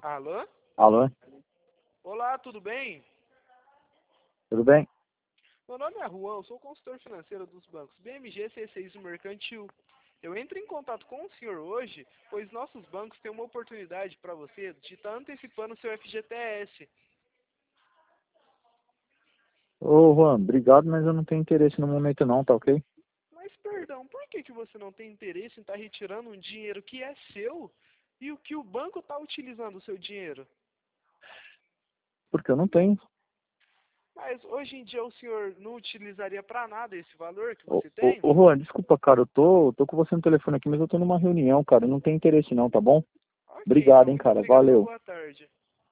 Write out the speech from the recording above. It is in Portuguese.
Alô? Alô? Olá, tudo bem? Tudo bem? Meu nome é Juan, eu sou consultor financeiro dos bancos BMG, C6 e Mercantil. Eu entro em contato com o senhor hoje, pois nossos bancos têm uma oportunidade para você de estar antecipando o seu FGTS. Ô, Juan, obrigado, mas eu não tenho interesse no momento não, tá ok? Mas, perdão, por que você não tem interesse em estar retirando um dinheiro que é seu e o que o banco está utilizando o seu dinheiro? Porque eu não tenho. Mas hoje em dia o senhor não utilizaria para nada esse valor que Ô, você ô, tem? ô, Juan, desculpa, cara, eu tô com você no telefone aqui, mas eu tô numa reunião, cara, eu não tenho interesse não, tá bom? Ok, Obrigado, então, hein, muito cara, obrigado e uma valeu. boa tarde.